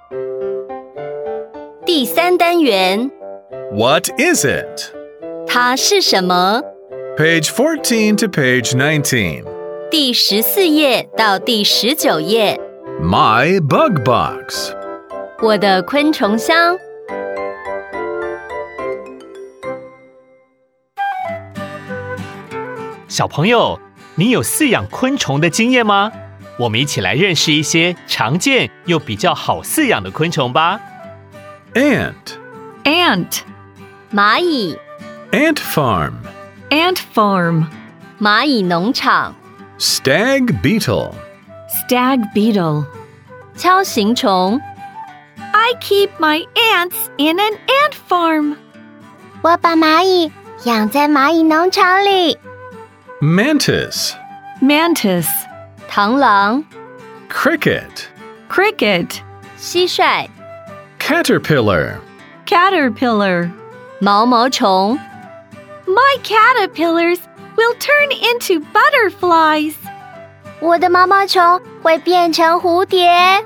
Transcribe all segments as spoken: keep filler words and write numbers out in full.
第三单元 What is it? 它是什么？ Page fourteen to page nineteen. 第十四页到第十九页。 My bug box. 我的昆虫箱。 小朋友，你有饲养昆虫的经验吗？我们一起来认识一些常见又比较好饲养的昆虫吧。 Ant. Ant. 蚂蚁 Ant farm. Ant farm. 蚂蚁农场。 Stag beetle. Stag beetle. 锹形虫 I keep my ants in an ant farm. 我把蚂蚁养在蚂蚁农场里。 Mantis. Mantis. 螳螂 Cricket. Cricket. 蟋蟀 Caterpillar. Caterpillar. 毛毛虫 My caterpillars will turn into butterflies. 我的毛毛虫会变成蝴蝶。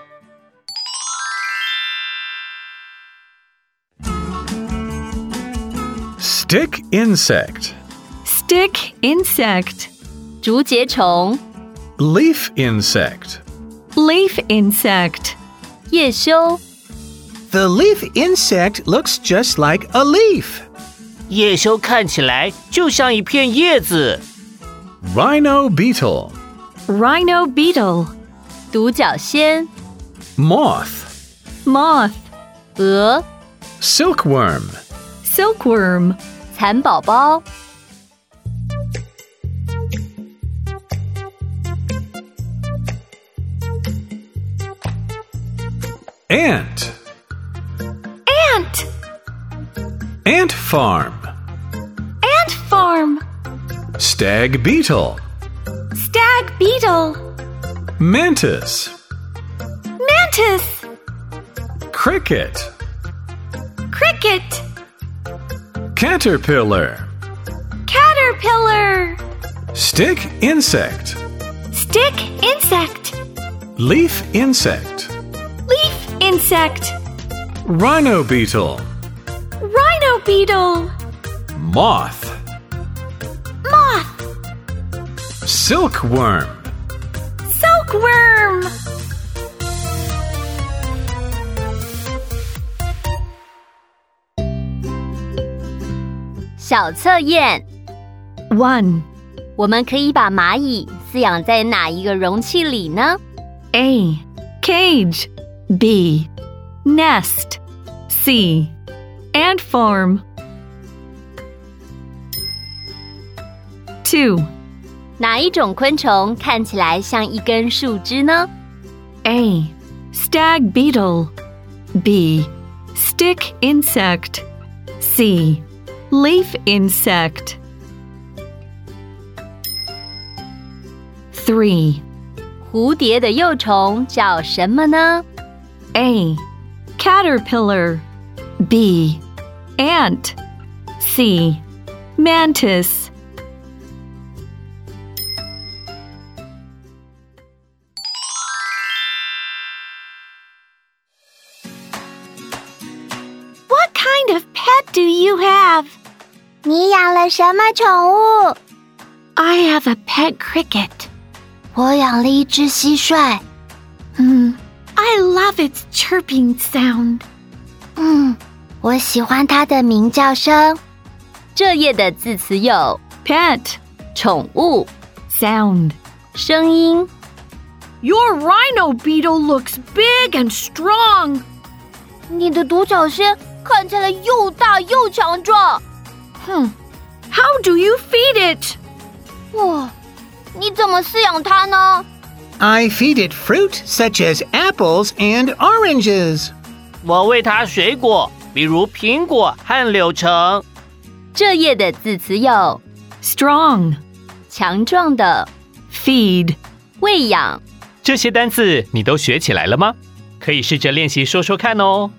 Stick insect. Stick insect. 竹节虫 Leaf insect. Leaf insect. 叶修 The leaf insect looks just like a leaf. 叶修看起来就像一片叶子。 Rhino beetle. Rhino beetle. 独角仙 Moth. Moth. 蛾 Silkworm. Silkworm. 蚕宝宝 Ant. Ant. Ant farm. Ant farm. Stag beetle. Stag beetle. Mantis. Mantis. Cricket. Cricket. Caterpillar. Caterpillar. Stick insect. Stick insect. Leaf insect. Leaf insect. Rhino beetle. Rhino beetle. Moth. Moth. Silkworm. Silkworm. 小测验 One. 我们可以把蚂蚁饲养在哪一个容器里呢？ A. Cage. B. Nest. C. Ant farm. Two. 哪一种昆虫看起来像一根树枝呢？ A. Stag beetle. B. Stick insect. C. Leaf insect. Three. 蝴蝶的幼虫叫什么呢？ A. Caterpillar. B. Ant. C. Mantis. What kind of pet do you have? 你养了什么宠物？ I have a pet cricket. 我养了一只蟋蟀。嗯 I love its chirping sound. 嗯，我喜欢它的鸣叫声。 这页的字词有 Pet. 宠物、 Sound. 声音。 Your rhino beetle looks big and strong. 你的独角仙看起来又大又强壮。 Hmm. How do you feed it? 哇，你怎么饲养它呢？ I feed it fruit such as apples and oranges. 我喂它水果，比如苹果和柳橙。 这页的字词有 Strong. 强壮的、 Feed. 喂养。 这些单字你都学起来了吗？可以试着练习说说看哦。